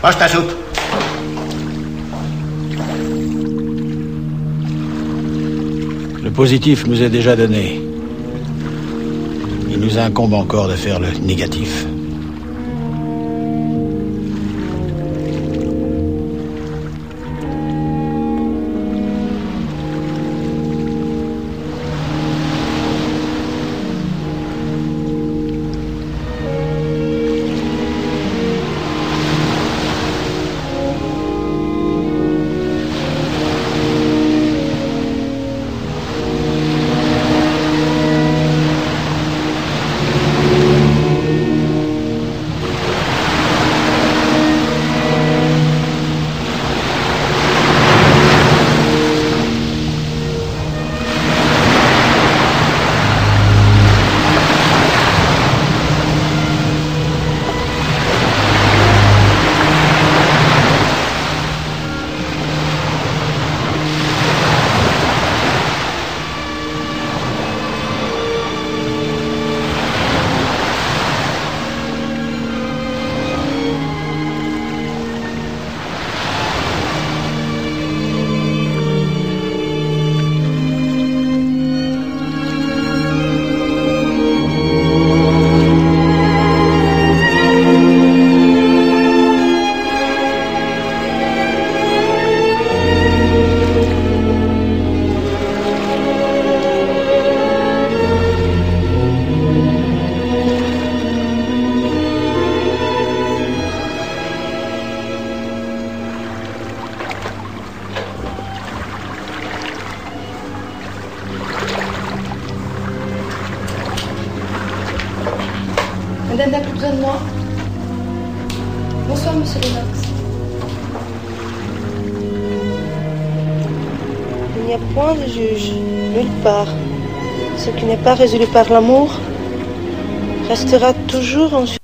Mange ta soupe. Le positif nous est déjà donné. Il nous incombe encore de faire le négatif. Madame n'a plus besoin de moi. Bonsoir, monsieur Lennox. Il n'y a point de juge, nulle part. Ce qui n'est pas résolu par l'amour restera toujours en